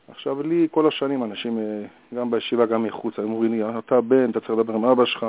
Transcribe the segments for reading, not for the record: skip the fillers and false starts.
עכשיו לי כל השנים אנשים, גם בישיבה, גם מחוץ, הם אומרים לי, אתה בן, אתה צריך לדבר עם אבא שלך,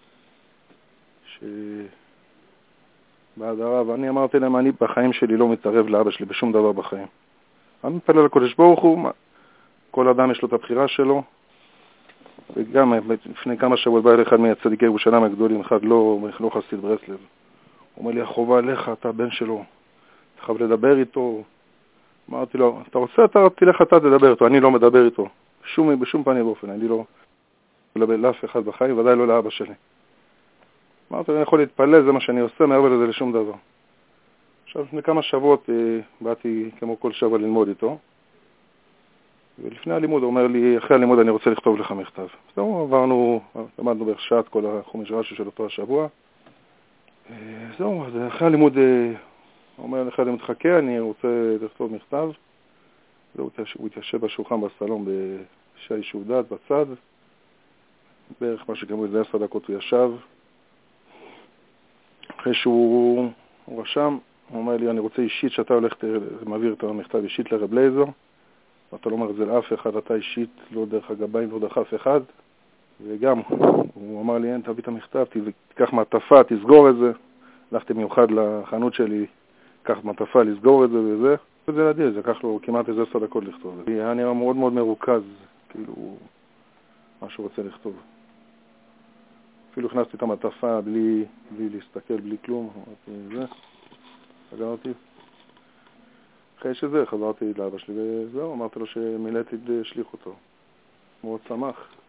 בהדרה, ואני אמרתי להם, אני בחיים שלי לא מתערב לאבא שלי בשום דבר בחיים. אני מתפלל לקדוש ברוך הוא, כל אדם יש לו את הבחירה שלו, וגם לפני כמה שבועות בא אל אחד מהצדיקי ירושלים הגדולים, אחד לא חסיד ברסלב. הוא אומר לי, החובה עליך, אתה בן שלו, אתה חייב לדבר איתו. אמרתי לו, אתה רוצה, אתה תלך אתה תדבר איתו, אני לא מדבר איתו. בשום פנים ואופן, אני לא מדבר לאף אחד בחיים, ודאי לא לאבא שלי. אמרתי לו, אני יכול להתפלל, זה מה שאני עושה, מעבר לזה לשום דבר. עכשיו, לפני כמה שבועות באתי כמו כל שבוע ללמוד איתו, ולפני הלימוד הוא אומר לי, אחרי הלימוד אני רוצה לכתוב לך מכתב. זהו, למדנו בערך שעת כל החומש רש"י של אותו השבוע. זהו, אז אחרי הלימוד, הוא אומר, אחרי הלימוד חכה, אני רוצה לכתוב מכתב. זהו, הוא התיישב בשולחן בסלון בשעה שהוא דעת בצד, בערך מה שגמרו איזה 10 דקות הוא ישב. אחרי שהוא רשם, הוא אומר לי, אני רוצה אישית שאתה הולך, מעביר את המכתב אישית לרב לייזר, ואתה לא אומר את זה לאף אחד, אתה אישית, לא דרך הגביים, לא דרך אף אחד. וגם, הוא אמר לי, אין, תביא את המכתב, תיקח מעטפה, תסגור את זה. הלכתי מיוחד לחנות שלי, קח מעטפה, לסגור את זה וזה. וזה נדיר, זה לקח לו כמעט איזה 10 דקות לכתוב את זה. היה נראה מאוד מאוד מרוכז, כאילו, מה שהוא רוצה לכתוב. אפילו הכנסתי את המעטפה בלי להסתכל, בלי כלום. אמרתי, זה, סגרתי. אחרי שזה, חזרתי לאבא שלי וזהו, אמרתי לו שמילאתי לשליח אותו. מאוד שמח.